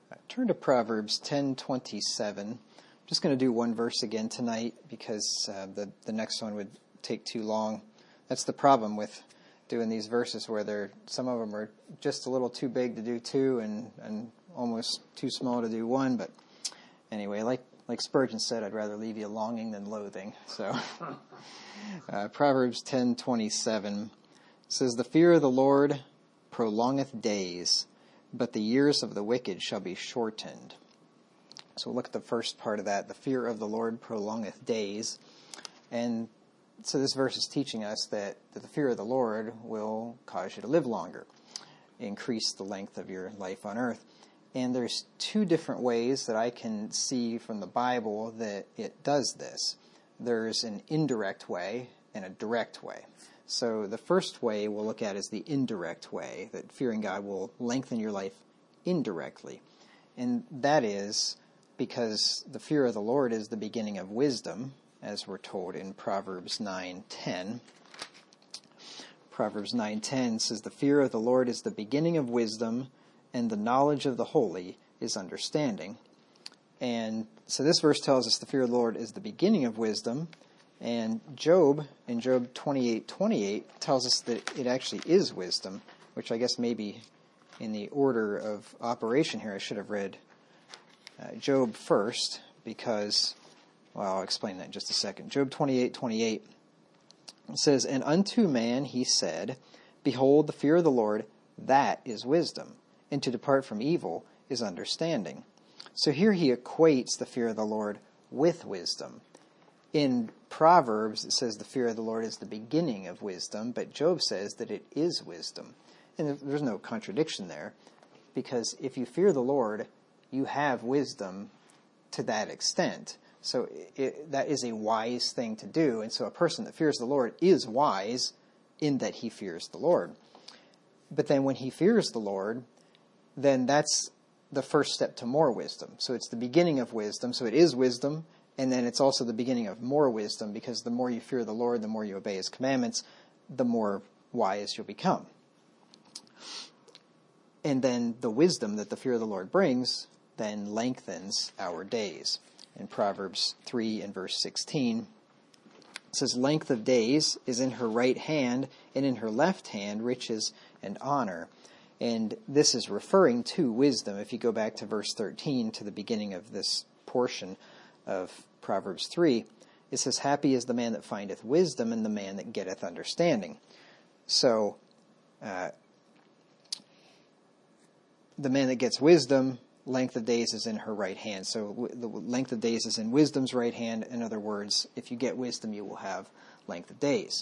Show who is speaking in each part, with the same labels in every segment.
Speaker 1: Turn to Proverbs 10:27. I'm just going to do one verse again tonight because the next one would take too long. That's the problem with doing these verses where some of them are just a little too big to do two and almost too small to do one. But anyway, like Spurgeon said, I'd rather leave you longing than loathing. So Proverbs 10:27 says, "The fear of the Lord prolongeth days, but the years of the wicked shall be shortened." So we'll look at the first part of that. The fear of the Lord prolongeth days. And so this verse is teaching us that the fear of the Lord will cause you to live longer, increase the length of your life on earth. And there's two different ways that I can see from the Bible that it does this. There's an indirect way and a direct way. So the first way we'll look at is the indirect way, that fearing God will lengthen your life indirectly. And that is because the fear of the Lord is the beginning of wisdom, as we're told in Proverbs 9:10. Proverbs 9:10 says, "The fear of the Lord is the beginning of wisdom, and the knowledge of the holy is understanding." And so this verse tells us the fear of the Lord is the beginning of wisdom. And Job, in Job 28:28, tells us that it actually is wisdom, which I guess maybe in the order of operation here I should have read Job first, because, well, I'll explain that in just a second. Job 28:28 says, "And unto man he said, Behold, the fear of the Lord, that is wisdom, and to depart from evil is understanding." So here he equates the fear of the Lord with wisdom. In Proverbs, it says the fear of the Lord is the beginning of wisdom, but Job says that it is wisdom. And there's no contradiction there, because if you fear the Lord, you have wisdom to that extent. So that is a wise thing to do. And so a person that fears the Lord is wise in that he fears the Lord. But then when he fears the Lord, then that's the first step to more wisdom. So it's the beginning of wisdom. So it is wisdom. And then it's also the beginning of more wisdom, because the more you fear the Lord, the more you obey his commandments, the more wise you'll become. And then the wisdom that the fear of the Lord brings then lengthens our days. In Proverbs 3 and verse 16, it says, "Length of days is in her right hand, and in her left hand riches and honor." And this is referring to wisdom. If you go back to verse 13, to the beginning of this portion of Proverbs 3, it says, "Happy is the man that findeth wisdom, and the man that getteth understanding." So, the man that gets wisdom, length of days is in her right hand. So the length of days is in wisdom's right hand. In other words, if you get wisdom, you will have length of days.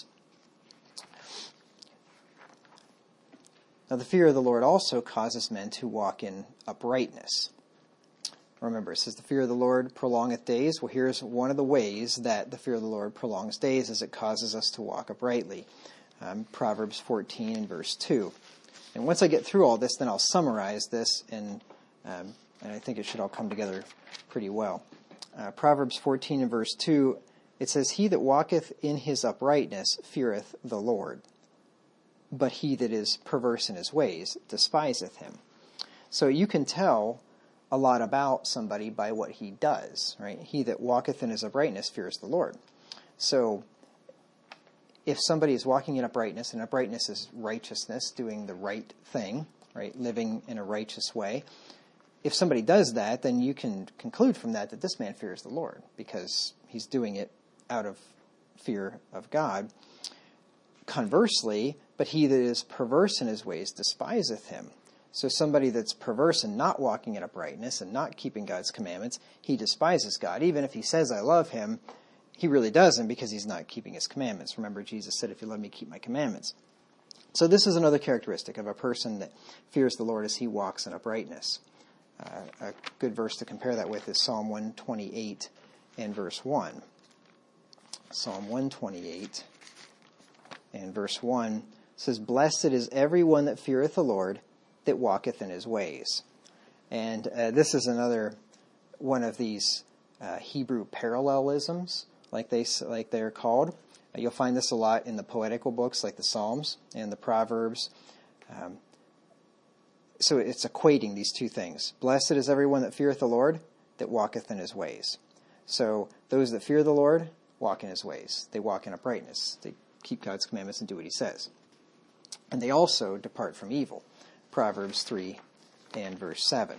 Speaker 1: Now, the fear of the Lord also causes men to walk in uprightness. Remember, it says the fear of the Lord prolongeth days. Well, here's one of the ways that the fear of the Lord prolongs days, is it causes us to walk uprightly. Proverbs 14 and verse 2. And once I get through all this, then I'll summarize this, and I think it should all come together pretty well. Proverbs 14 and verse 2, it says, "He that walketh in his uprightness feareth the Lord, but he that is perverse in his ways despiseth him." So you can tell a lot about somebody by what he does, right? "He that walketh in his uprightness fears the Lord." So if somebody is walking in uprightness, and uprightness is righteousness, doing the right thing, right? Living in a righteous way. If somebody does that, then you can conclude from that this man fears the Lord, because he's doing it out of fear of God. Conversely, "But he that is perverse in his ways despiseth him." So somebody that's perverse and not walking in uprightness and not keeping God's commandments, he despises God. Even if he says, "I love him," he really doesn't, because he's not keeping his commandments. Remember, Jesus said, "If you love me, keep my commandments." So this is another characteristic of a person that fears the Lord, as he walks in uprightness. A good verse to compare that with is Psalm 128 and verse 1. Psalm 128 and verse 1 says, "Blessed is every one that feareth the Lord, that walketh in his ways." And this is another one of these Hebrew parallelisms, like they're called. You'll find this a lot in the poetical books, like the Psalms and the Proverbs. so it's equating these two things. Blessed is everyone that feareth the Lord, that walketh in his ways. So those that fear the Lord walk in his ways. They walk in uprightness. They keep God's commandments and do what he says. And they also depart from evil. Proverbs 3 and verse 7.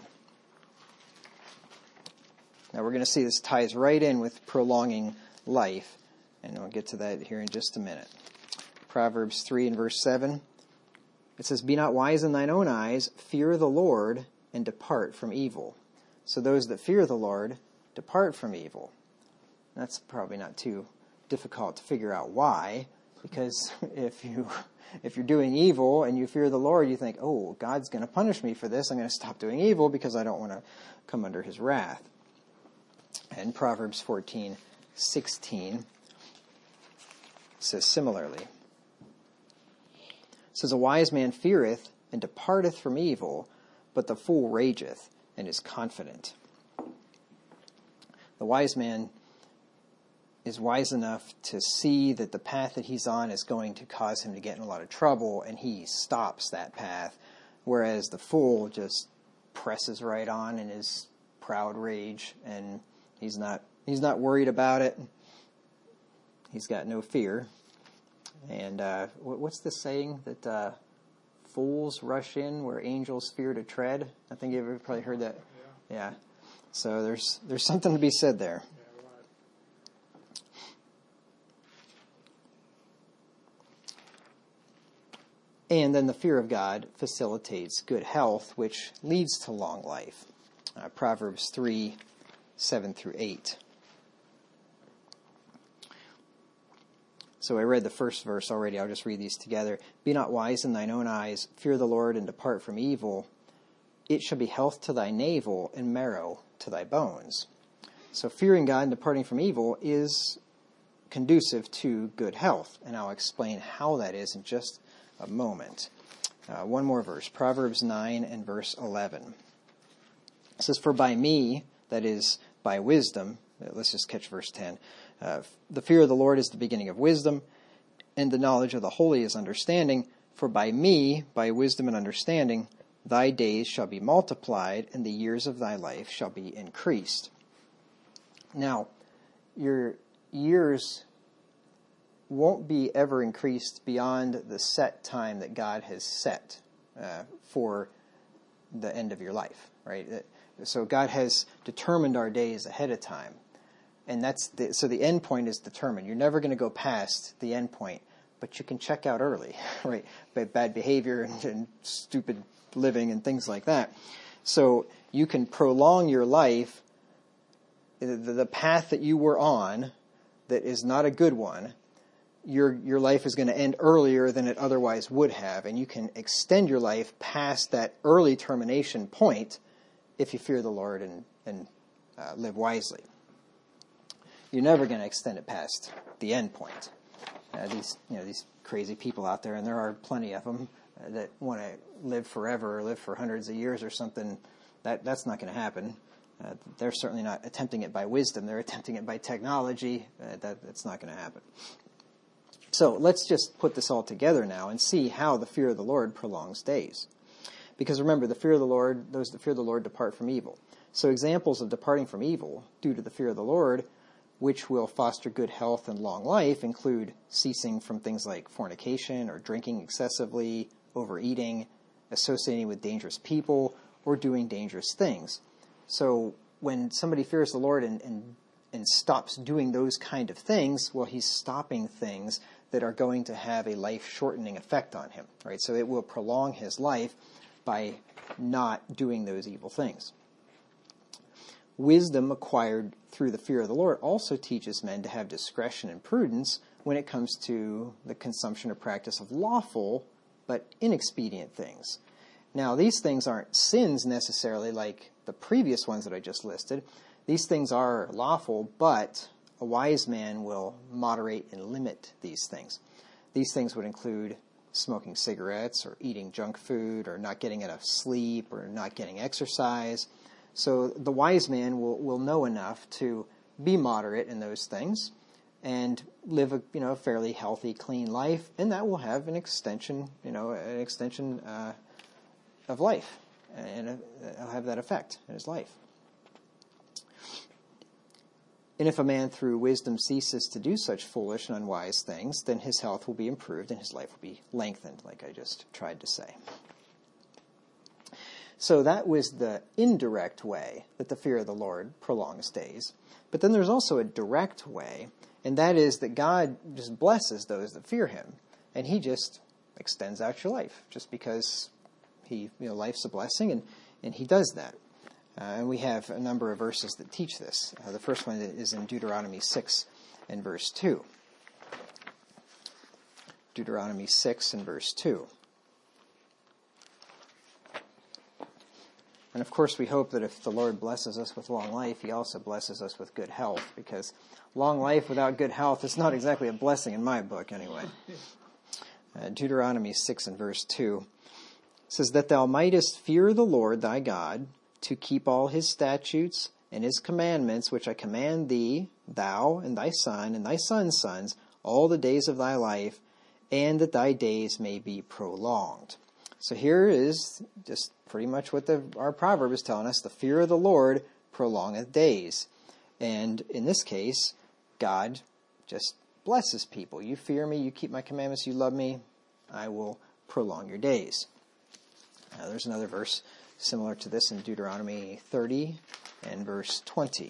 Speaker 1: Now we're going to see this ties right in with prolonging life, and we'll get to that here in just a minute. Proverbs 3 and verse 7. It says, Be not wise in thine own eyes, fear the Lord, and depart from evil. So those that fear the Lord depart from evil. That's probably not too difficult to figure out why, because if you're doing evil and you fear the Lord, you think, oh, God's going to punish me for this. I'm going to stop doing evil because I don't want to come under his wrath. And Proverbs 14:16 says similarly. It says, A wise man feareth and departeth from evil, but the fool rageth and is confident. The wise man is wise enough to see that the path that he's on is going to cause him to get in a lot of trouble, and he stops that path, whereas the fool just presses right on in his proud rage, and he's not worried about it. He's got no fear. And what's the saying that fools rush in where angels fear to tread? I think you've probably heard that. Yeah. So there's something to be said there. And then the fear of God facilitates good health, which leads to long life. Proverbs 3, 7 through 8. So I read the first verse already. I'll just read these together. Be not wise in thine own eyes. Fear the Lord and depart from evil. It shall be health to thy navel and marrow to thy bones. So fearing God and departing from evil is conducive to good health. And I'll explain how that is in just a moment. One more verse. Proverbs 9 and verse 11. It says, For by me, that is, by wisdom, let's just catch verse 10. The fear of the Lord is the beginning of wisdom, and the knowledge of the holy is understanding. For by me, by wisdom and understanding, thy days shall be multiplied, and the years of thy life shall be increased. Now, your years won't be ever increased beyond the set time that God has set for the end of your life, right? So God has determined our days ahead of time. And so the end point is determined. You're never going to go past the end point, but you can check out early, right? By bad behavior and stupid living and things like that. So you can prolong your life. The path that you were on that is not a good one, your life is going to end earlier than it otherwise would have, and you can extend your life past that early termination point if you fear the Lord and live wisely. You're never going to extend it past the end point. These crazy people out there, and there are plenty of them that want to live forever or live for hundreds of years or something. That's not going to happen. They're certainly not attempting it by wisdom. They're attempting it by technology. That's not going to happen. So let's just put this all together now and see how the fear of the Lord prolongs days. Because remember, those that fear the Lord depart from evil. So examples of departing from evil due to the fear of the Lord, which will foster good health and long life, include ceasing from things like fornication or drinking excessively, overeating, associating with dangerous people, or doing dangerous things. So when somebody fears the Lord and stops doing those kind of things, well, he's stopping things that are going to have a life-shortening effect on him, right? So it will prolong his life by not doing those evil things. Wisdom acquired through the fear of the Lord also teaches men to have discretion and prudence when it comes to the consumption or practice of lawful but inexpedient things. Now, these things aren't sins necessarily like the previous ones that I just listed. These things are lawful, but a wise man will moderate and limit these things. These things would include smoking cigarettes or eating junk food or not getting enough sleep or not getting exercise. So the wise man will know enough to be moderate in those things and live a fairly healthy, clean life, and that will have an extension of life. and it'll have that effect in his life. And if a man through wisdom ceases to do such foolish and unwise things, then his health will be improved and his life will be lengthened, like I just tried to say. So that was the indirect way that the fear of the Lord prolongs days. But then there's also a direct way, and that is that God just blesses those that fear him. And he just extends out your life just because life's a blessing, and he does that. And we have a number of verses that teach this. The first one is in Deuteronomy 6 and verse 2. Deuteronomy 6 and verse 2. And of course we hope that if the Lord blesses us with long life, he also blesses us with good health, because long life without good health is not exactly a blessing in my book anyway. Deuteronomy 6 and verse 2 says, that thou mightest fear the Lord thy God, to keep all his statutes and his commandments, which I command thee, thou and thy son and thy son's sons, all the days of thy life, and that thy days may be prolonged. So here is just pretty much what our proverb is telling us. The fear of the Lord prolongeth days. And in this case, God just blesses people. You fear me, you keep my commandments, you love me, I will prolong your days. There's another verse similar to this in Deuteronomy 30 and verse 20.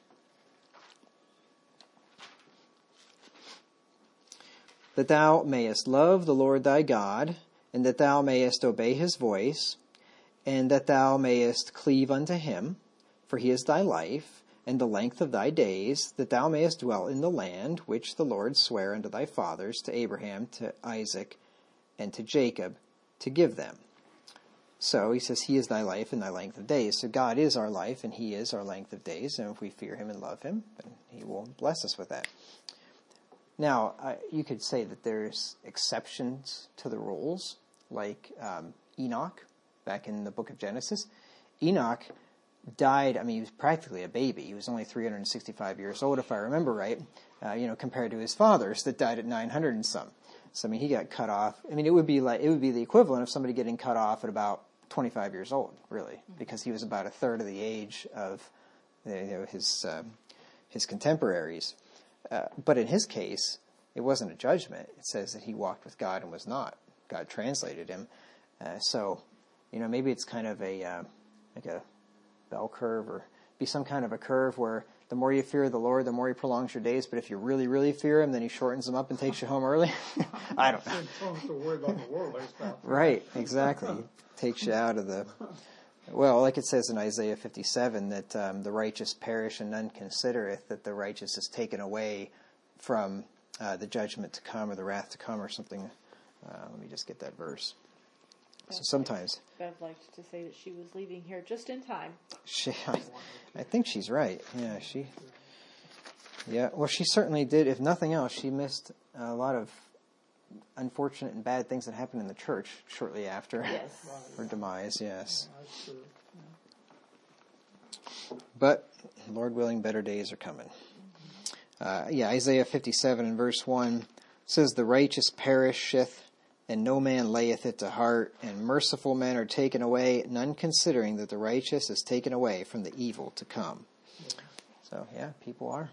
Speaker 1: That thou mayest love the Lord thy God, and that thou mayest obey his voice, and that thou mayest cleave unto him, for he is thy life, and the length of thy days, that thou mayest dwell in the land which the Lord sware unto thy fathers, to Abraham, to Isaac, and to Jacob, to give them. So he says, he is thy life and thy length of days. So God is our life and he is our length of days. And if we fear him and love him, then he will bless us with that. Now, you could say that there's exceptions to the rules, like Enoch, back in the book of Genesis. Enoch died, he was practically a baby. He was only 365 years old, if I remember right, compared to his fathers that died at 900 and some. So, he got cut off. It would be the equivalent of somebody getting cut off at about 25 years old, really, because he was about a third of the age of his contemporaries. But in his case, it wasn't a judgment. It says that he walked with God and was not. God translated him. So, maybe it's kind of like a bell curve, or be some kind of a curve where the more you fear the Lord, the more he prolongs your days. But if you really, really fear him, then he shortens them up and takes you home early. I don't know. Right, exactly. Takes you out of the... Well, like it says in Isaiah 57, that the righteous perish and none considereth, that the righteous is taken away from the judgment to come, or the wrath to come, or something. Let me just get that verse. So sometimes...
Speaker 2: Bev liked to say that she was leaving here just in time.
Speaker 1: I think she's right. Yeah, well, she certainly did. If nothing else, she missed a lot of unfortunate and bad things that happened in the church shortly after her demise, yes. But, Lord willing, better days are coming. Isaiah 57 and verse 1 says, the righteous perisheth, and no man layeth it to heart, and merciful men are taken away, none considering that the righteous is taken away from the evil to come. So, people are.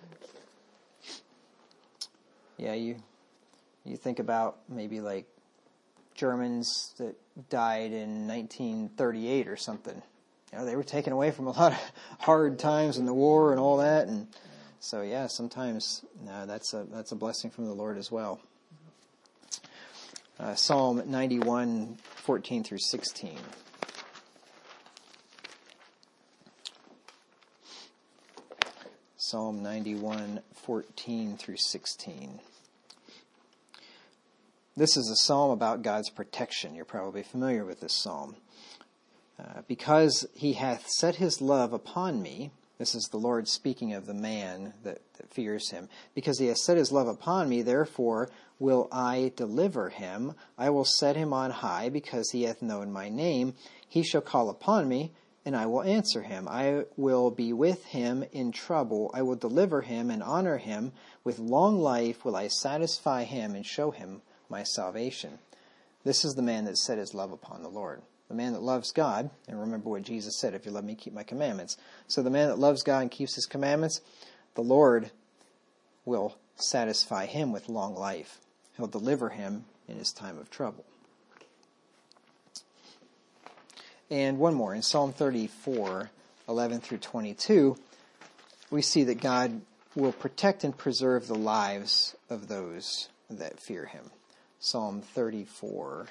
Speaker 1: You think about maybe like Germans that died in 1938 or something. They were taken away from a lot of hard times in the war and all that, and so sometimes that's a blessing from the Lord as well. Psalm 91, 14 through 16. Psalm 91, 14 through 16. This is a psalm about God's protection. You're probably familiar with this psalm. Because he hath set his love upon me, this is the Lord speaking of the man that fears him. Because he hath set his love upon me, therefore will I deliver him. I will set him on high, because he hath known my name. He shall call upon me, and I will answer him. I will be with him in trouble. I will deliver him and honor him. With long life will I satisfy him and show him my salvation. This is the man that set his love upon the Lord. the man that loves God, and remember what Jesus said, if you love me, keep my commandments. So the man that loves God and keeps his commandments, the Lord will satisfy him with long life. He'll deliver him in his time of trouble. And one more, in Psalm 34, 11 through 22, we see that God will protect and preserve the lives of those that fear him. Psalm 34,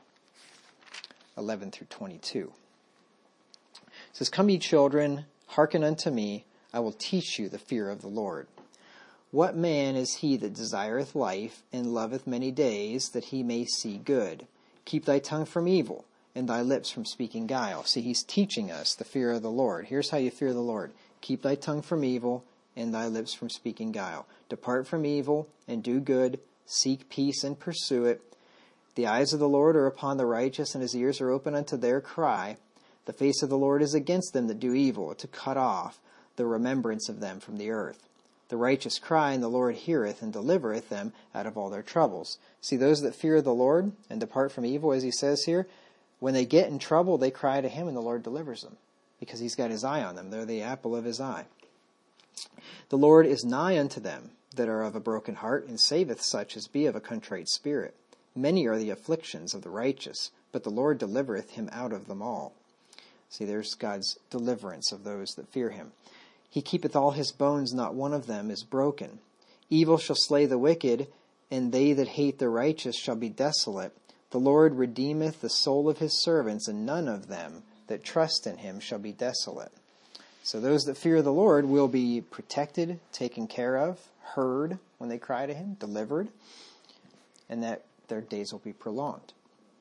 Speaker 1: 11 through 22. It says, "Come ye children, hearken unto me, I will teach you the fear of the Lord. What man is he that desireth life, and loveth many days, that he may see good? Keep thy tongue from evil, and thy lips from speaking guile." See, he's teaching us the fear of the Lord. Here's how you fear the Lord. Keep thy tongue from evil, and thy lips from speaking guile. Depart from evil, and do good. Seek peace, and pursue it. The eyes of the Lord are upon the righteous, and his ears are open unto their cry. The face of the Lord is against them that do evil, to cut off the remembrance of them from the earth. The righteous cry, and the Lord heareth, and delivereth them out of all their troubles. See, those that fear the Lord and depart from evil, as he says here, when they get in trouble, they cry to him, and the Lord delivers them, because he's got his eye on them. They're the apple of his eye. The Lord is nigh unto them that are of a broken heart, and saveth such as be of a contrite spirit. Many are the afflictions of the righteous, but the Lord delivereth him out of them all. See, there's God's deliverance of those that fear him. He keepeth all his bones, not one of them is broken. Evil shall slay the wicked, and they that hate the righteous shall be desolate. The Lord redeemeth the soul of his servants, and none of them that trust in him shall be desolate. So those that fear the Lord will be protected, taken care of, heard when they cry to him, delivered, and that their days will be prolonged.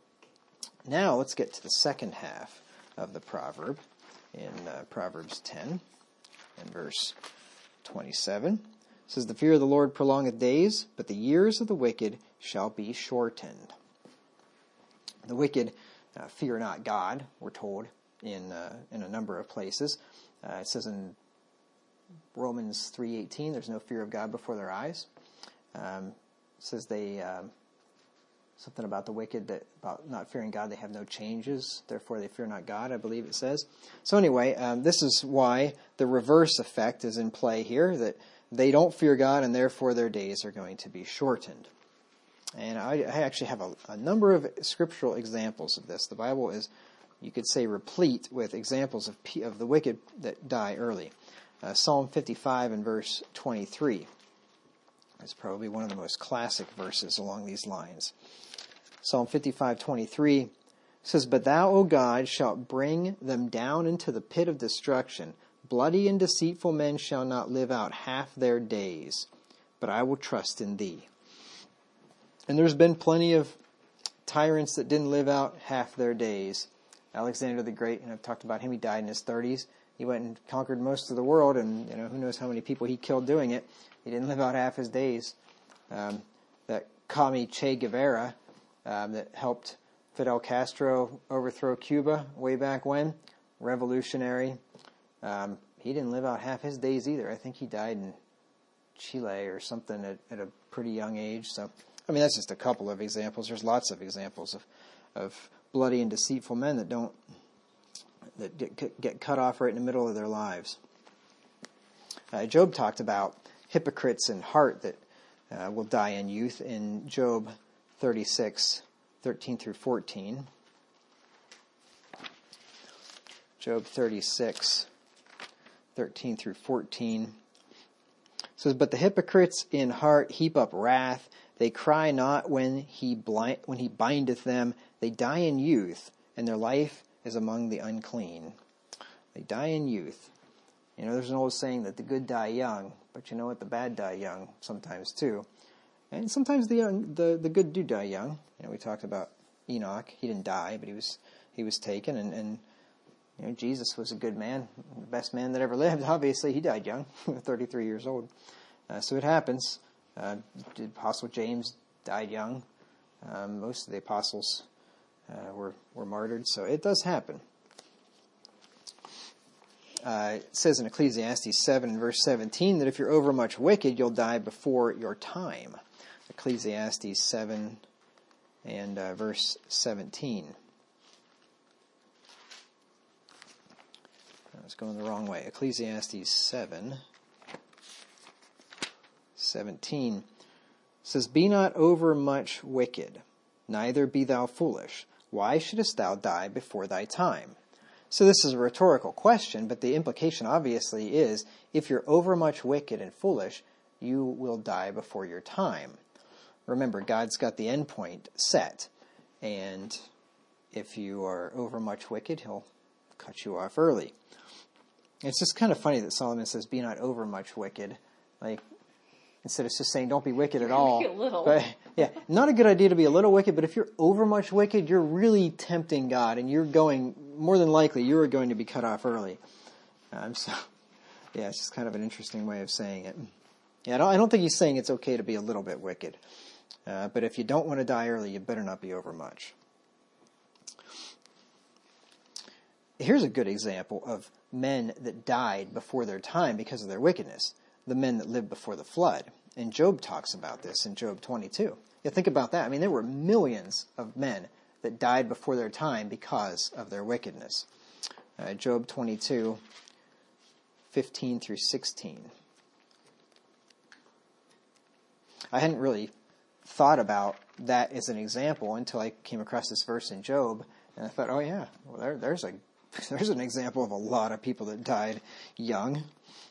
Speaker 1: Now let's get to the second half of the proverb in Proverbs 10 and verse 27. It says, "The fear of the Lord prolongeth days, but the years of the wicked shall be shortened." The wicked fear not God, we're told in a number of places. It says in Romans 3:18, there's no fear of God before their eyes. It says they something about the wicked, that about not fearing God, they have no changes, therefore they fear not God, I believe it says. So anyway, this is why the reverse effect is in play here, that they don't fear God, and therefore their days are going to be shortened. And I actually have a number of scriptural examples of this. The Bible is, you could say, replete with examples of the wicked that die early. Psalm 55 and verse 23 is probably one of the most classic verses along these lines. Psalm 55:23 says, "But thou, O God, shalt bring them down into the pit of destruction. Bloody and deceitful men shall not live out half their days, but I will trust in thee." And there's been plenty of tyrants that didn't live out half their days. Alexander the Great, and I've talked about him, he died in his 30s. He went and conquered most of the world, and who knows how many people he killed doing it. He didn't live out half his days. That commie Che Guevara, that helped Fidel Castro overthrow Cuba way back when, revolutionary. He didn't live out half his days either. I think he died in Chile or something at a pretty young age. So, I mean, that's just a couple of examples. There's lots of examples of bloody and deceitful men that get cut off right in the middle of their lives. Job talked about hypocrites in heart that will die in youth in Job 36, 13 through 14. Job 36, 13 through 14 says, "But the hypocrites in heart heap up wrath. They cry not when he bindeth them. They die in youth, and their life is among the unclean." They die in youth. There's an old saying that the good die young, but you know what? The bad die young sometimes too. And sometimes the good do die young. We talked about Enoch. He didn't die, but he was taken. And Jesus was a good man, the best man that ever lived. Obviously, he died young, 33 years old. So it happens. The Apostle James died young. Most of the apostles were martyred, so it does happen. It says in Ecclesiastes 7 and verse 17 that if you're overmuch wicked, you'll die before your time. Ecclesiastes 7 and verse 17. was going the wrong way. Ecclesiastes 7:17 says, "Be not overmuch wicked, neither be thou foolish. Why shouldest thou die before thy time?" So this is a rhetorical question, but the implication obviously is, if you're overmuch wicked and foolish, you will die before your time. Remember, God's got the end point set, and if you are overmuch wicked, he'll cut you off early. It's just kind of funny that Solomon says, "Be not overmuch wicked," like instead of just saying, "Don't be wicked at all."
Speaker 2: Be a little.
Speaker 1: But yeah, not a good idea to be a little wicked, but if you're overmuch wicked, you're really tempting God, and more than likely, you are going to be cut off early. So, yeah, it's just kind of an interesting way of saying it. Yeah, I don't think he's saying it's okay to be a little bit wicked. But if you don't want to die early, you better not be overmuch. Here's a good example of men that died before their time because of their wickedness. The men that lived before the flood. And Job talks about this in Job 22. Yeah, think about that. I mean, there were millions of men that died before their time because of their wickedness. Job 22, 15 through 16. I hadn't really thought about that as an example until I came across this verse in Job, and I thought, oh yeah, well there's an example of a lot of people that died young.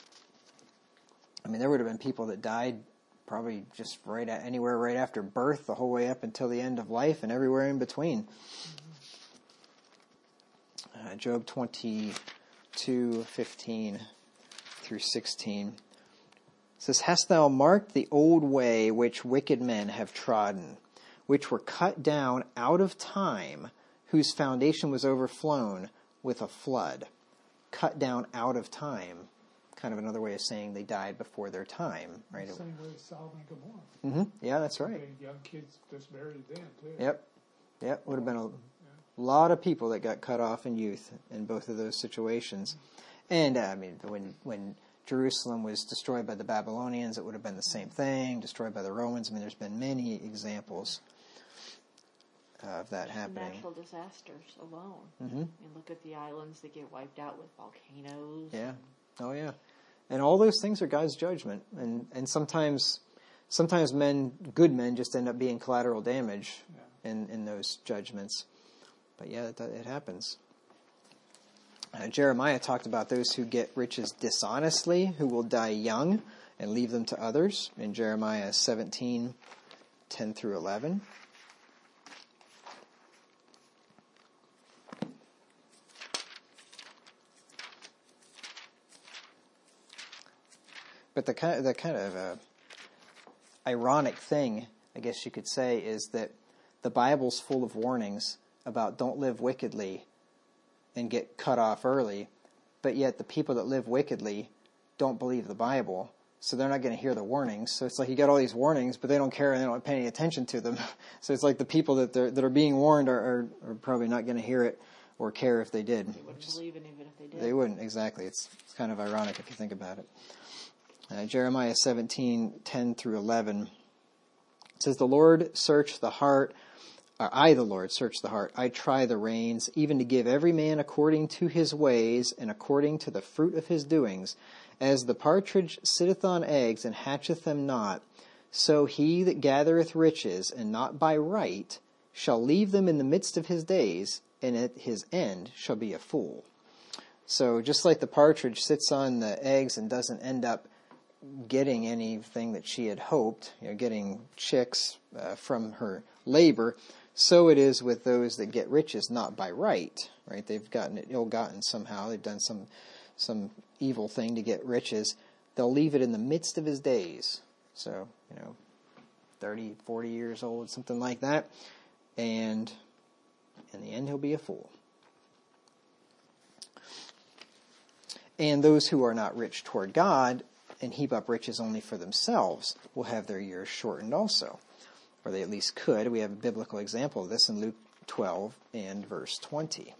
Speaker 1: I mean, there would have been people that died probably just anywhere right after birth, the whole way up until the end of life, and everywhere in between. Job 22, 15 through 16 says, "Hast thou marked the old way which wicked men have trodden, which were cut down out of time, whose foundation was overflown with a flood?" Cut down out of time. Kind of another way of saying they died before their time, right?
Speaker 3: The same way as Sodom and Gomorrah.
Speaker 1: Mm-hmm. Yeah, that's right.
Speaker 3: Young kids just buried then, too.
Speaker 1: Yep. Would have been a lot of people that got cut off in youth in both of those situations. And, I mean, when Jerusalem was destroyed by the Babylonians, it would have been the same thing, destroyed by the Romans. I mean, there's been many examples of that happening.
Speaker 2: Natural disasters alone.
Speaker 1: Mm-hmm.
Speaker 2: And look at the islands that get wiped out with volcanoes.
Speaker 1: Yeah. Oh, yeah. And all those things are God's judgment. And sometimes good men just end up being collateral damage in those judgments. But yeah, it happens. Jeremiah talked about those who get riches dishonestly, who will die young and leave them to others, in Jeremiah 17, 10 through 11. But the kind of ironic thing, I guess you could say, is that the Bible's full of warnings about don't live wickedly and get cut off early, but yet the people that live wickedly don't believe the Bible, so they're not going to hear the warnings. So it's like you got all these warnings, but they don't care and they don't pay any attention to them. So it's like the people that are being warned are probably not going to hear it or care if they did.
Speaker 2: They wouldn't believe it even if they did.
Speaker 1: They wouldn't, exactly. It's kind of ironic if you think about it. Jeremiah 17, 10 through 11 says, "The Lord search the heart, I, the Lord, search the heart. I try the reins, even to give every man according to his ways and according to the fruit of his doings. As the partridge sitteth on eggs and hatcheth them not, so he that gathereth riches, and not by right, shall leave them in the midst of his days, and at his end shall be a fool." So just like the partridge sits on the eggs and doesn't end up getting anything that she had hoped, getting chicks from her labor, so it is with those that get riches not by right. They've gotten it ill-gotten somehow. They've done some evil thing to get riches. They'll leave it in the midst of his days. So, 30, 40 years old, something like that. And in the end, he'll be a fool. And those who are not rich toward God and heap up riches only for themselves will have their years shortened also. Or they at least could. We have a biblical example of this in Luke 12 and verse 20.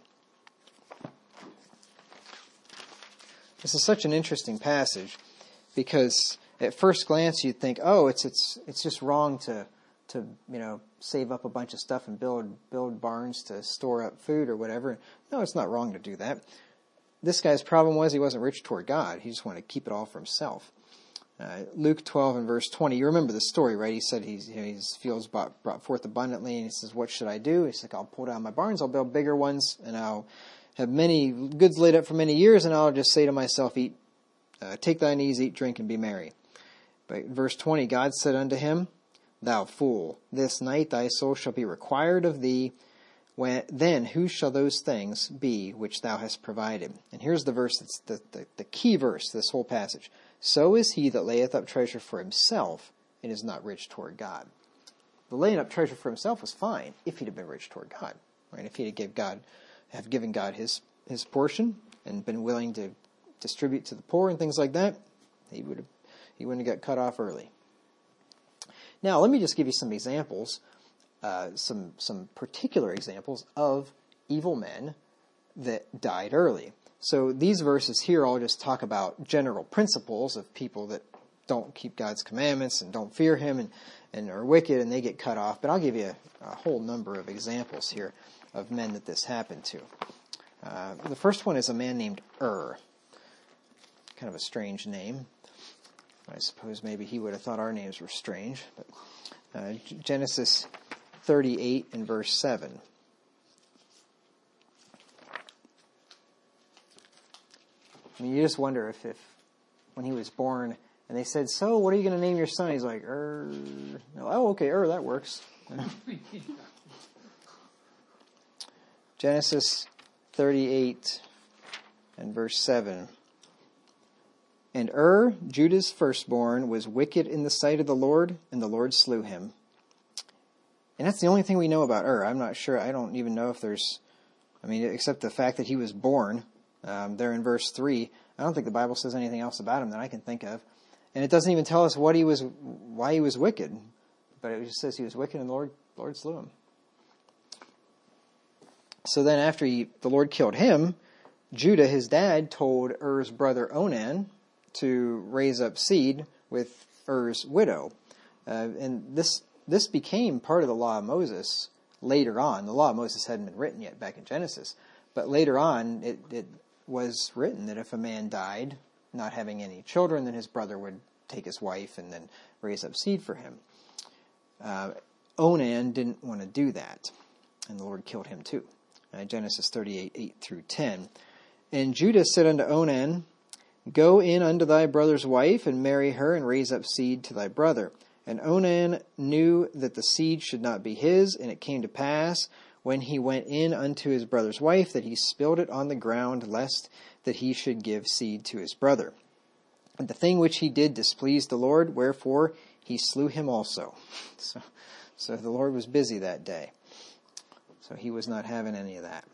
Speaker 1: This is such an interesting passage because at first glance you'd think, oh, it's just wrong to save up a bunch of stuff and build barns to store up food or whatever. No, it's not wrong to do that. this guy's problem was he wasn't rich toward God. He just wanted to keep it all for himself. Luke 12 and verse 20. You remember the story, right? He said his fields brought forth abundantly, and he says, what should I do? He's like, I'll pull down my barns, I'll build bigger ones, and I'll have many goods laid up for many years, and I'll just say to myself, take thine ease, eat, drink, and be merry. But verse 20, God said unto him, thou fool, this night thy soul shall be required of thee. Then who shall those things be which thou hast provided? And here's the verse that's the key verse to this whole passage. So is he that layeth up treasure for himself and is not rich toward God. The laying up treasure for himself was fine if he'd have been rich toward God. Right? If he'd have given God his portion and been willing to distribute to the poor and things like that, he wouldn't have got cut off early. Now, let me just give you some examples, some particular examples of evil men that died early. So these verses here all just talk about general principles of people that don't keep God's commandments and don't fear him and are wicked and they get cut off. But I'll give you a whole number of examples here of men that this happened to. The first one is a man named Kind of a strange name. I suppose maybe he would have thought our names were strange. But Genesis 38 and verse 7. I mean, you just wonder if when he was born and they said, so what are you going to name your son? He's like, Oh, okay, that works. Genesis 38 and verse 7. And Judah's firstborn, was wicked in the sight of the Lord, and the Lord slew him. And that's the only thing we know about I'm not sure. I don't even know if except the fact that he was born there in verse 3. I don't think the Bible says anything else about him that I can think of. And it doesn't even tell us why he was wicked. But it just says he was wicked and the Lord slew him. So then after the Lord killed him, Judah, his dad, told Er's brother Onan to raise up seed with Er's widow. And this became part of the law of Moses later on. The law of Moses hadn't been written yet back in Genesis. But later on, it was written that if a man died, not having any children, then his brother would take his wife and then raise up seed for him. Onan didn't want to do that, and the Lord killed him too. Genesis 38, 8 through 10. And Judah said unto Onan, go in unto thy brother's wife, and marry her, and raise up seed to thy brother. And Onan knew that the seed should not be his, and it came to pass, when he went in unto his brother's wife, that he spilled it on the ground, lest that he should give seed to his brother. And the thing which he did displeased the Lord, wherefore he slew him also. So the Lord was busy that day. So he was not having any of that.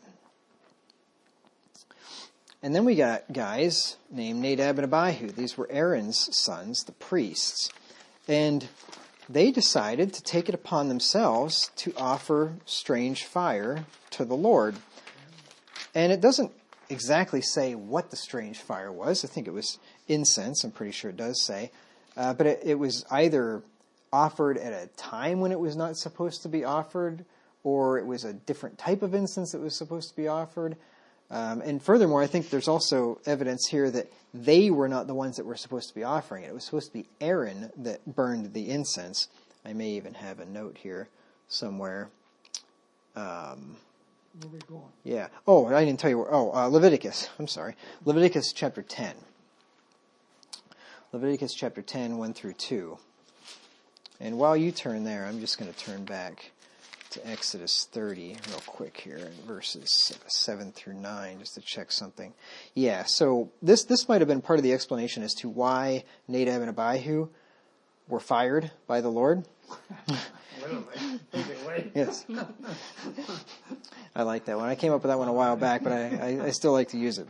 Speaker 1: And then we got guys named Nadab and Abihu. These were Aaron's sons, the priests. And they decided to take it upon themselves to offer strange fire to the Lord. And it doesn't exactly say what the strange fire was. I think it was incense. I'm pretty sure it does say. But it was either offered at a time when it was not supposed to be offered, or it was a different type of incense that was supposed to be offered. And furthermore, I think there's also evidence here that they were not the ones that were supposed to be offering it. It was supposed to be Aaron that burned the incense. I may even have a note here somewhere.
Speaker 3: Where are we going?
Speaker 1: Yeah. Oh, I didn't tell you where. Leviticus. I'm sorry. Leviticus chapter 10. Leviticus chapter 10, 1 through 2. And while you turn there, I'm just going to turn back to Exodus 30 real quick here, in verses 7 through 9, just to check something. Yeah, so this might have been part of the explanation as to why Nadab and Abihu were fired by the Lord. Yes. I like that one. I came up with that one a while back, but I still like to use it.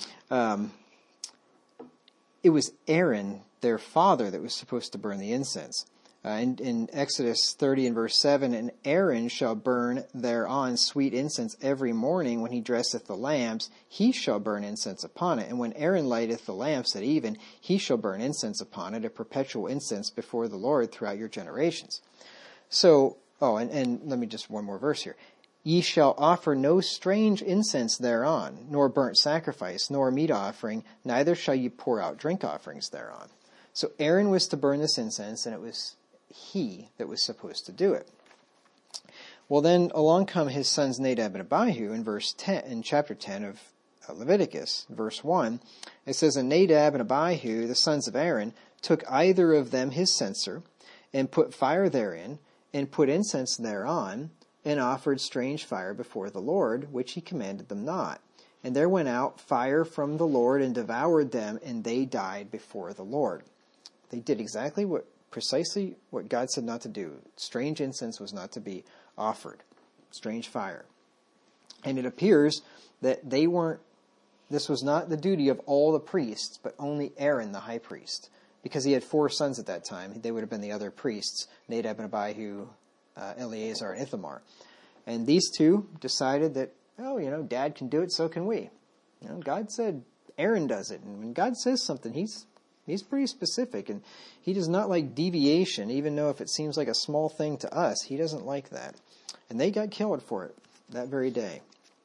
Speaker 1: It was Aaron, their father, that was supposed to burn the incense. In Exodus 30 and verse 7, and Aaron shall burn thereon sweet incense every morning when he dresseth the lamps, he shall burn incense upon it. And when Aaron lighteth the lamps at even, he shall burn incense upon it, a perpetual incense before the Lord throughout your generations. So, and let me just one more verse here. Ye shall offer no strange incense thereon, nor burnt sacrifice, nor meat offering, neither shall ye pour out drink offerings thereon. So Aaron was to burn this incense, and it was he that was supposed to do it. Well, then along come his sons Nadab and Abihu in chapter 10 of Leviticus, verse 1. It says, And Nadab and Abihu, the sons of Aaron, took either of them his censer, and put fire therein, and put incense thereon, and offered strange fire before the Lord, which he commanded them not. And there went out fire from the Lord, and devoured them, and they died before the Lord. They did precisely what God said not to do. Strange incense was not to be offered. Strange fire. And it appears that this was not the duty of all the priests, but only Aaron the high priest. Because he had 4 sons at that time, they would have been the other priests, Nadab and Abihu, Eleazar and Ithamar. And these two decided that, Dad can do it, so can we. God said Aaron does it. And when God says something, he's pretty specific. And he does not like deviation, even though if it seems like a small thing to us, he doesn't like that. And they got killed for it that very day.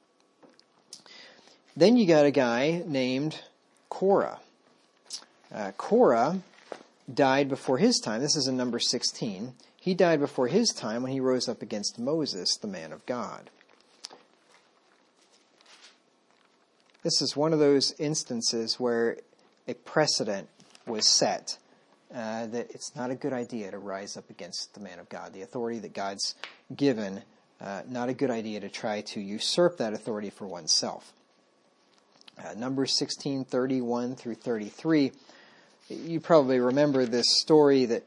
Speaker 1: Then you got a guy named Korah. Korah died before his time. This is in Numbers 16. He died before his time when he rose up against Moses, the man of God. This is one of those instances where a precedent was set that it's not a good idea to rise up against the man of God, the authority that God's given. Not a good idea to try to usurp that authority for oneself. Numbers 16:31 through 33. You probably remember this story that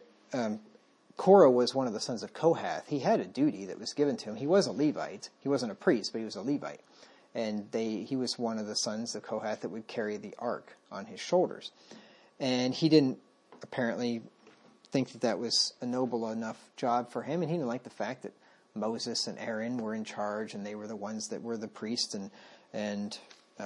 Speaker 1: Korah was one of the sons of Kohath. He had a duty that was given to him. He was a Levite. He wasn't a priest, but he was a Levite. And he was one of the sons of Kohath that would carry the ark on his shoulders. And he didn't apparently think that was a noble enough job for him. And he didn't like the fact that Moses and Aaron were in charge and they were the ones that were the priests. And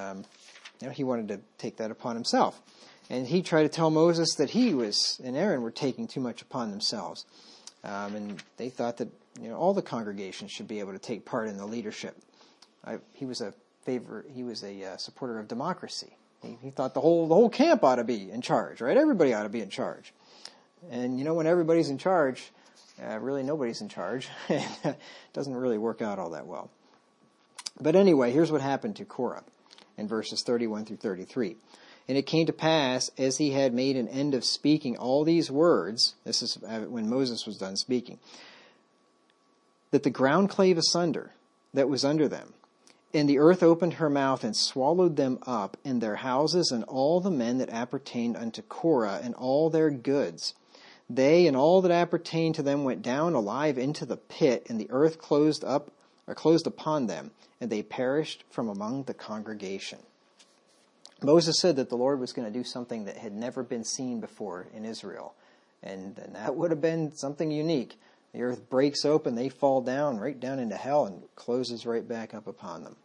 Speaker 1: he wanted to take that upon himself. And he tried to tell Moses that he and Aaron were taking too much upon themselves. And they thought that all the congregation should be able to take part in the leadership. He was a supporter of democracy. He thought the whole camp ought to be in charge, right? Everybody ought to be in charge. And when everybody's in charge, really nobody's in charge. It doesn't really work out all that well. But anyway, here's what happened to Korah in verses 31 through 33. And it came to pass, as he had made an end of speaking all these words, this is when Moses was done speaking, that the ground clave asunder that was under them, and the earth opened her mouth and swallowed them up, and their houses, and all the men that appertained unto Korah, and all their goods. They and all that appertained to them went down alive into the pit, and the earth closed upon them, and they perished from among the congregation. Moses said that the Lord was going to do something that had never been seen before in Israel. And that would have been something unique. The earth breaks open, they fall down, right down into hell, and closes right back up upon them.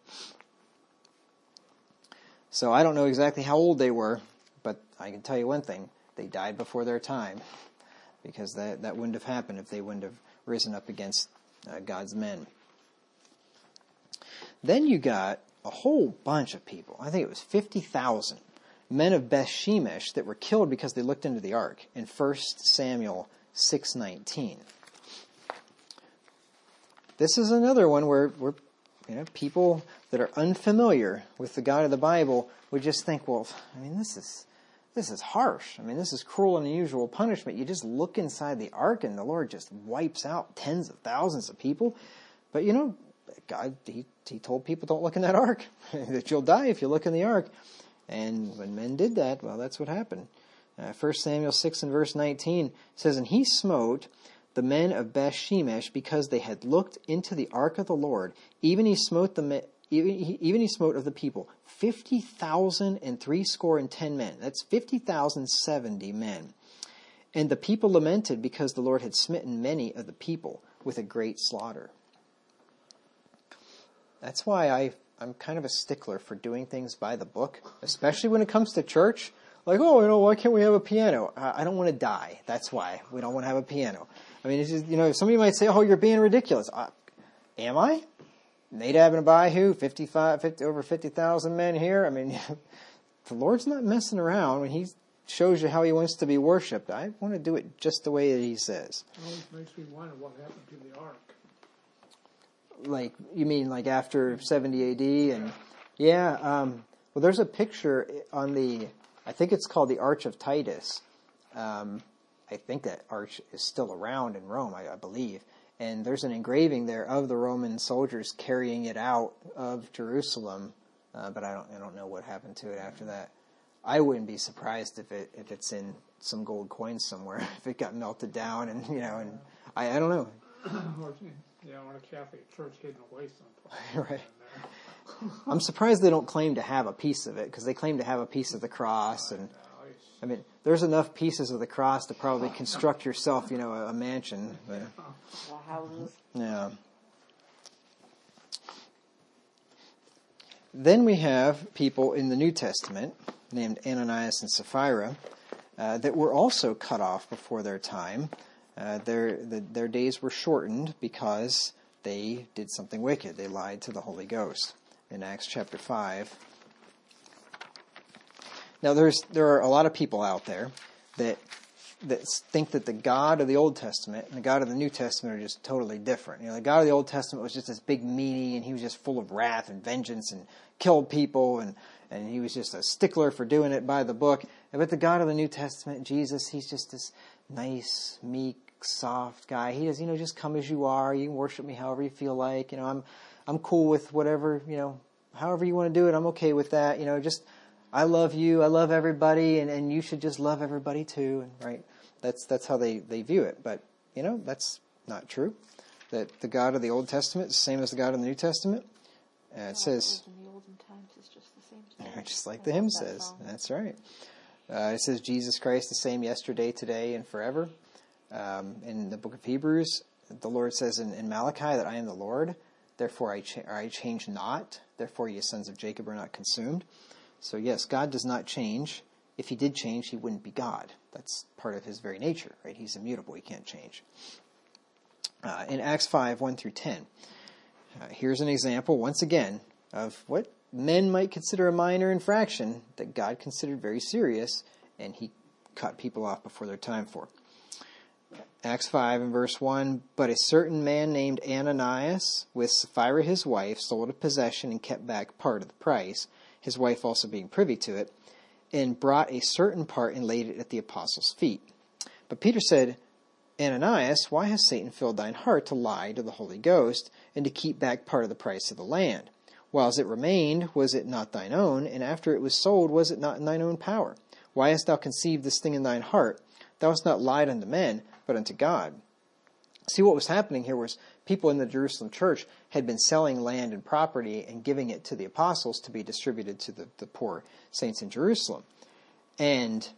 Speaker 1: So I don't know exactly how old they were, but I can tell you one thing. They died before their time, because that wouldn't have happened if they wouldn't have risen up against God's men. Then you got a whole bunch of people. I think it was 50,000 men of Beth Shemesh that were killed because they looked into the ark in 1 Samuel 6:19. This is another one where people that are unfamiliar with the God of the Bible would just think, well, this is harsh. This is cruel and unusual punishment. You just look inside the ark and the Lord just wipes out tens of thousands of people. But God, he told people, don't look in that ark, that you'll die if you look in the ark. And when men did that, well, that's what happened. 1 Samuel 6 and verse 19 says, And he smote the men of Beth Shemesh because they had looked into the ark of the Lord. Even he smote of the people 50,000 and 70 men. That's 50,070 men. And the people lamented because the Lord had smitten many of the people with a great slaughter. That's why I'm kind of a stickler for doing things by the book, especially when it comes to church. Like, why can't we have a piano? I don't want to die. That's why we don't want to have a piano. It's just, somebody might say, you're being ridiculous. Am I? Nadab and Abihu, over 50,000 men here. I mean, the Lord's not messing around when he shows you how he wants to be worshipped. I want to do it just the way that he says.
Speaker 3: It always makes me wonder what happened to the ark.
Speaker 1: Like, you mean like after 70 AD? And well, there's a picture on I think it's called the Arch of Titus. I think that arch is still around in Rome, I believe. And there's an engraving there of the Roman soldiers carrying it out of Jerusalem. But I don't know what happened to it after that. I wouldn't be surprised if it's in some gold coins somewhere, if it got melted down and I don't know.
Speaker 3: Or a Catholic church hidden away someplace.
Speaker 1: Right. I'm surprised they don't claim to have a piece of it, because they claim to have a piece of the cross. And I mean, there's enough pieces of the cross to probably construct yourself, a mansion. But,
Speaker 2: houses.
Speaker 1: Yeah. Then we have people in the New Testament named Ananias and Sapphira that were also cut off before their time. Their days were shortened because they did something wicked. They lied to the Holy Ghost in Acts chapter 5. Now, there are a lot of people out there that think that the God of the Old Testament and the God of the New Testament are just totally different. The God of the Old Testament was just this big meanie, and he was just full of wrath and vengeance and killed people, and he was just a stickler for doing it by the book. But the God of the New Testament, Jesus, he's just this nice, meek, soft guy. He does, just come as you are. You can worship me however you feel like. I'm cool with whatever, however you want to do it. I'm okay with that. Just I love you. I love everybody, and you should just love everybody too. And right, that's how they view it. But that's not true. That the God of the Old Testament is the same as the God of the New Testament. It says,
Speaker 2: in the olden times is just the same.
Speaker 1: Just like the hymn says.
Speaker 2: Song.
Speaker 1: That's right. It says Jesus Christ the same yesterday, today, and forever. In the book of Hebrews, the Lord says in Malachi that I am the Lord, therefore I change not, therefore ye sons of Jacob are not consumed. So yes, God does not change. If he did change, he wouldn't be God. That's part of his very nature, right? He's immutable, he can't change. In Acts 5, 1 through 10, here's an example, once again, of what men might consider a minor infraction that God considered very serious, and he cut people off before their time for. Acts 5 and verse 1, but a certain man named Ananias, with Sapphira his wife, sold a possession and kept back part of the price, his wife also being privy to it, and brought a certain part and laid it at the apostles' feet. But Peter said, Ananias, why has Satan filled thine heart to lie to the Holy Ghost, and to keep back part of the price of the land? Whiles it remained, was it not thine own? And after it was sold, was it not in thine own power? Why hast thou conceived this thing in thine heart? Thou hast not lied unto men, but unto God. See, what was happening here was people in the Jerusalem church had been selling land and property and giving it to the apostles to be distributed to the poor saints in Jerusalem. And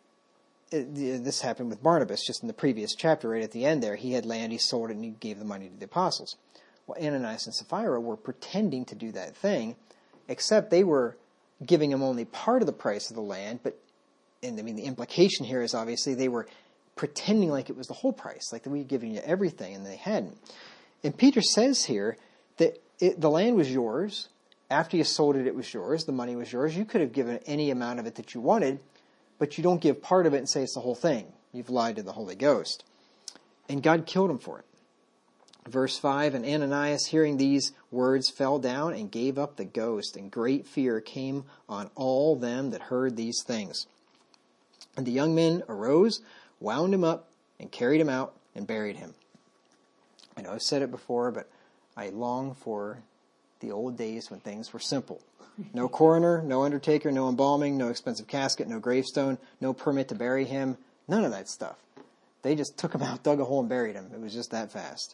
Speaker 1: this happened with Barnabas just in the previous chapter, right at the end there. He had land, he sold it, and he gave the money to the apostles. Well, Ananias and Sapphira were pretending to do that thing, except they were giving him only part of the price of the land. And the implication here is obviously they were pretending like it was the whole price, like we were giving you everything, and they hadn't. And Peter says here that the land was yours. After you sold it, it was yours. The money was yours. You could have given any amount of it that you wanted, but you don't give part of it and say it's the whole thing. You've lied to the Holy Ghost. And God killed him for it. Verse 5, and Ananias, hearing these words, fell down and gave up the ghost, and great fear came on all them that heard these things. And the young men arose, wound him up, and carried him out, and buried him. I know I've said it before, but I long for the old days when things were simple. No coroner, no undertaker, no embalming, no expensive casket, no gravestone, no permit to bury him, none of that stuff. They just took him out, dug a hole, and buried him. It was just that fast.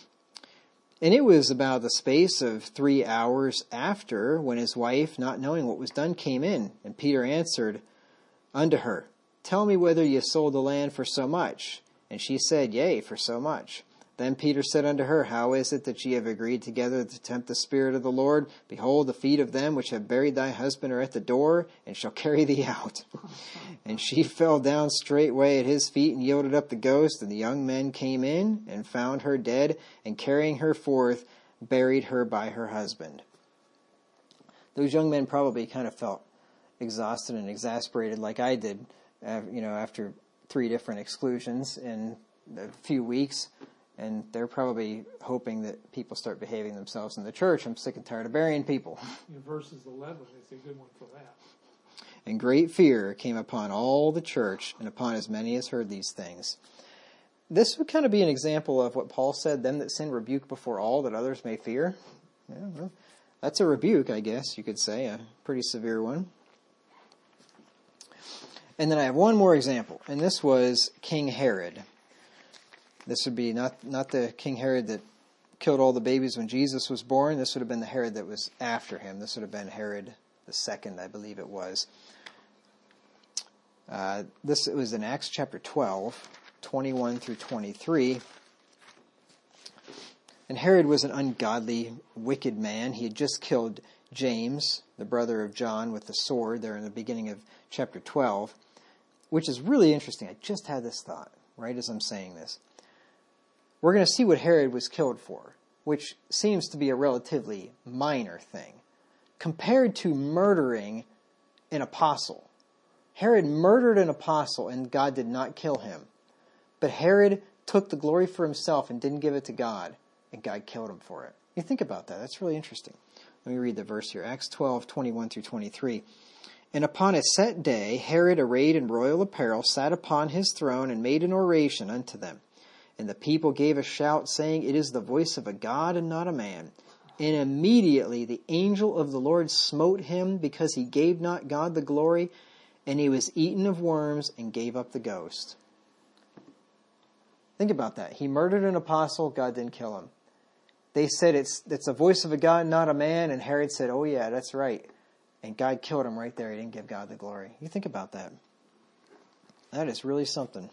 Speaker 1: And it was about the space of 3 hours after when his wife, not knowing what was done, came in. And Peter answered unto her, Tell me whether ye sold the land for so much. And she said, Yea, for so much. Then Peter said unto her, How is it that ye have agreed together to tempt the Spirit of the Lord? Behold, the feet of them which have buried thy husband are at the door, and shall carry thee out. And she fell down straightway at his feet, and yielded up the ghost. And the young men came in, and found her dead, and carrying her forth, buried her by her husband. Those young men probably kind of felt exhausted and exasperated like I did, after 3 different exclusions in a few weeks. And they're probably hoping that people start behaving themselves in the church. I'm sick and tired of burying people.
Speaker 3: In verses 11 is a good one for that.
Speaker 1: And great fear came upon all the church and upon as many as heard these things. This would kind of be an example of what Paul said, them that sin rebuke before all, that others may fear. Yeah, well, that's a rebuke, I guess you could say, a pretty severe one. And then I have one more example, and this was King Herod. This would be not the King Herod that killed all the babies when Jesus was born. This would have been the Herod that was after him. This would have been Herod II, I believe it was. This was in Acts chapter 12, 21 through 23. And Herod was an ungodly, wicked man. He had just killed James, the brother of John, with the sword there in the beginning of chapter 12, which is really interesting. I just had this thought right as I'm saying this. We're going to see what Herod was killed for, which seems to be a relatively minor thing, compared to murdering an apostle. Herod murdered an apostle, and God did not kill him. But Herod took the glory for himself and didn't give it to God, and God killed him for it. You think about that. That's really interesting. Let me read the verse here. Acts 12, 21 through 23. And upon a set day, Herod, arrayed in royal apparel, sat upon his throne and made an oration unto them. And the people gave a shout, saying, It is the voice of a God and not a man. And immediately the angel of the Lord smote him, because he gave not God the glory, and he was eaten of worms and gave up the ghost. Think about that. He murdered an apostle, God didn't kill him. They said it's the voice of a God, not a man, and Herod said, oh yeah, that's right. And God killed him right there. He didn't give God the glory. You think about that. That is really something.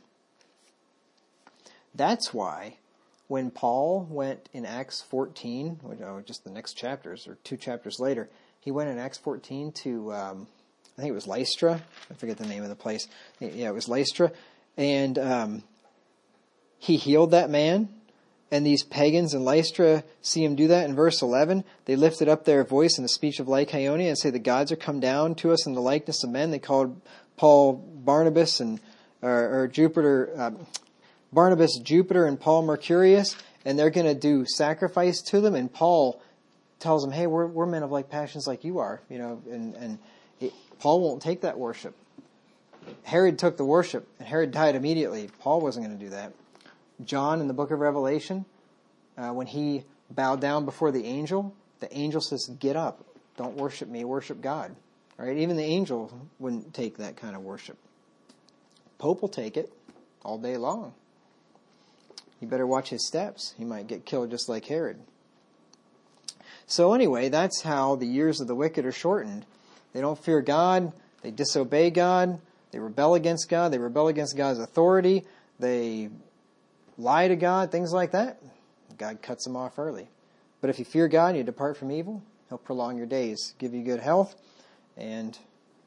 Speaker 1: That's why when Paul went in Acts 14, just the next chapters or 2 chapters later, he went in Acts 14 to, I think it was Lystra. I forget the name of the place. Yeah, it was Lystra. And he healed that man. And these pagans in Lystra see him do that in verse 11. They lifted up their voice in the speech of Lycaonia and say, the gods are come down to us in the likeness of men. They called Paul Barnabas or Jupiter, Barnabas Jupiter and Paul Mercurius, and they're going to do sacrifice to them. And Paul tells them, hey, we're men of like passions like you are, and Paul won't take that worship. Herod took the worship, and Herod died immediately. Paul wasn't going to do that. John in the book of Revelation, when he bowed down before the angel says, get up, don't worship me, worship God. Right? Even the angel wouldn't take that kind of worship. Pope will take it all day long. You better watch his steps. He might get killed just like Herod. So anyway, that's how the years of the wicked are shortened. They don't fear God. They disobey God. They rebel against God. They rebel against God's authority. They lie to God, things like that. God cuts them off early. But if you fear God and you depart from evil, He'll prolong your days, give you good health, and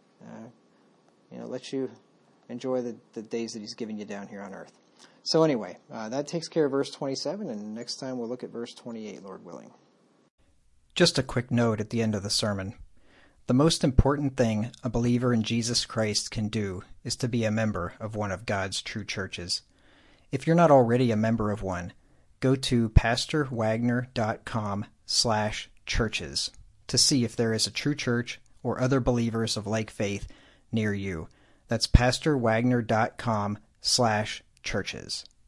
Speaker 1: let you enjoy the days that He's given you down here on earth. So anyway, that takes care of verse 27, and next time we'll look at verse 28, Lord willing.
Speaker 4: Just a quick note at the end of the sermon. The most important thing a believer in Jesus Christ can do is to be a member of one of God's true churches. If you're not already a member of one, go to pastorwagner.com/churches to see if there is a true church or other believers of like faith near you. That's pastorwagner.com/churches.